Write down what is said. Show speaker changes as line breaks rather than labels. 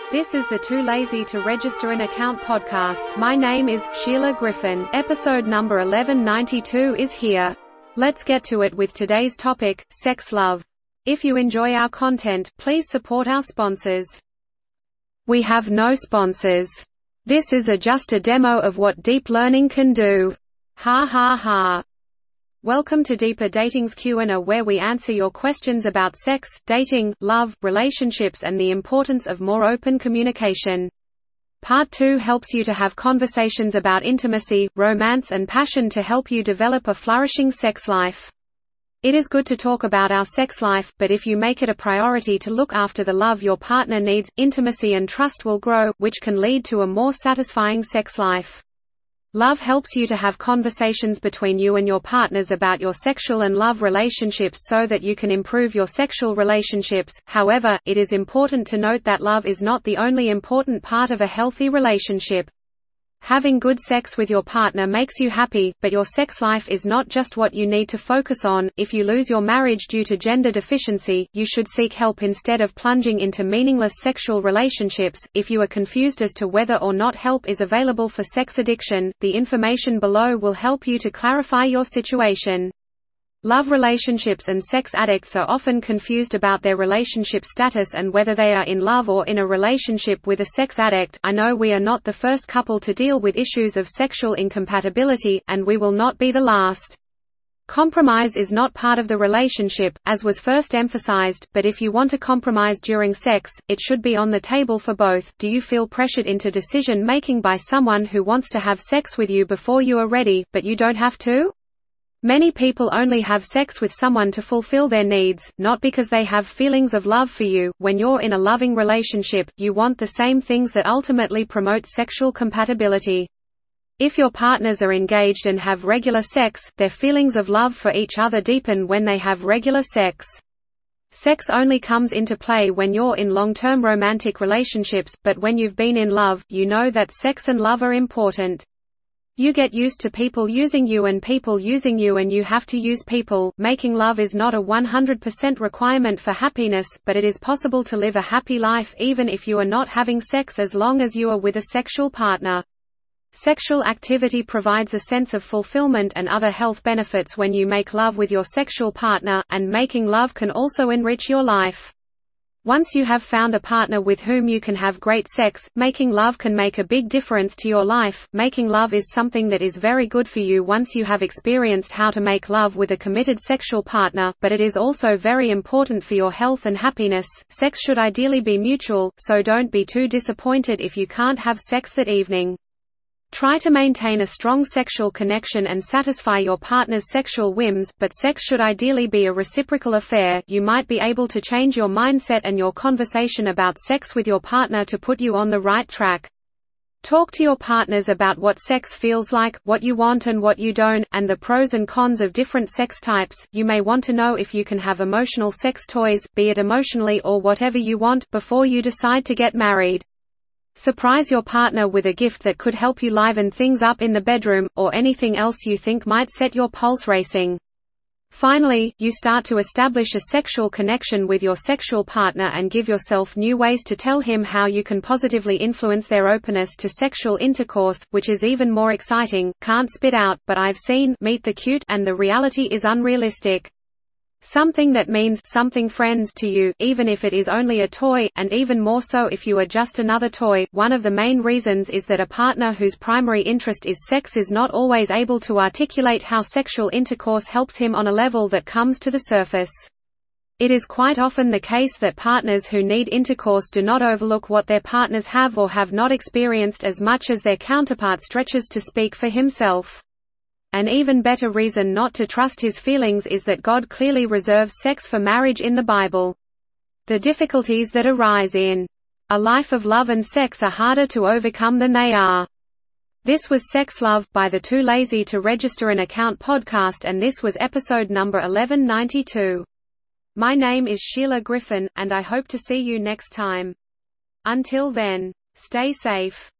This is the Too Lazy to Register an Account podcast. My name is Sheila Griffin. Episode number 1192 is here. Let's get to it with today's topic, sex love. If you enjoy our content, please support our sponsors. We have no sponsors. This is just a demo of what deep learning can do. Ha ha ha. Welcome to Deeper Dating's Q&A, where we answer your questions about sex, dating, love, relationships and the importance of more open communication. Part 2 helps you to have conversations about intimacy, romance and passion to help you develop a flourishing sex life. It is good to talk about our sex life, but if you make it a priority to look after the love your partner needs, intimacy and trust will grow, which can lead to a more satisfying sex life. Love helps you to have conversations between you and your partners about your sexual and love relationships so that you can improve your sexual relationships. However, it is important to note that love is not the only important part of a healthy relationship. Having good sex with your partner makes you happy, but your sex life is not just what you need to focus on. If you lose your marriage due to gender deficiency, you should seek help instead of plunging into meaningless sexual relationships. If you are confused as to whether or not help is available for sex addiction, the information below will help you to clarify your situation. Love relationships and sex addicts are often confused about their relationship status and whether they are in love or in a relationship with a sex addict. I know we are not the first couple to deal with issues of sexual incompatibility, and we will not be the last. Compromise is not part of the relationship, as was first emphasized, but if you want to compromise during sex, it should be on the table for both. Do you feel pressured into decision-making by someone who wants to have sex with you before you are ready, but you don't have to? Many people only have sex with someone to fulfill their needs, not because they have feelings of love for you. When you're in a loving relationship, you want the same things that ultimately promote sexual compatibility. If your partners are engaged and have regular sex, their feelings of love for each other deepen when they have regular sex. Sex only comes into play when you're in long-term romantic relationships, but when you've been in love, you know that sex and love are important. You get used to people using you and people using you, and you have to use people. Making love is not a 100% requirement for happiness, but it is possible to live a happy life even if you are not having sex, as long as you are with a sexual partner. Sexual activity provides a sense of fulfillment and other health benefits when you make love with your sexual partner, and making love can also enrich your life. Once you have found a partner with whom you can have great sex, making love can make a big difference to your life. Making love is something that is very good for you once you have experienced how to make love with a committed sexual partner, but it is also very important for your health and happiness. Sex should ideally be mutual, so don't be too disappointed if you can't have sex that evening. Try to maintain a strong sexual connection and satisfy your partner's sexual whims, but sex should ideally be a reciprocal affair. You might be able to change your mindset and your conversation about sex with your partner to put you on the right track. Talk to your partners about what sex feels like, what you want and what you don't, and the pros and cons of different sex types. You may want to know if you can have emotional sex toys, be it emotionally or whatever you want, before you decide to get married. Surprise your partner with a gift that could help you liven things up in the bedroom, or anything else you think might set your pulse racing. Finally, you start to establish a sexual connection with your sexual partner and give yourself new ways to tell him how you can positively influence their openness to sexual intercourse, which is even more exciting. Can't spit out, but I've seen Meet the Cute, and the reality is unrealistic. Something that means something friends to you, even if it is only a toy, and even more so if you are just another toy. One of the main reasons is that a partner whose primary interest is sex is not always able to articulate how sexual intercourse helps him on a level that comes to the surface. It is quite often the case that partners who need intercourse do not overlook what their partners have or have not experienced as much as their counterpart stretches to speak for himself. An even better reason not to trust his feelings is that God clearly reserves sex for marriage in the Bible. The difficulties that arise in a life of love and sex are harder to overcome than they are. This was Sex Love, by the Too Lazy to Register an Account podcast, and this was episode number 1192. My name is Sheila Griffin, and I hope to see you next time. Until then, stay safe.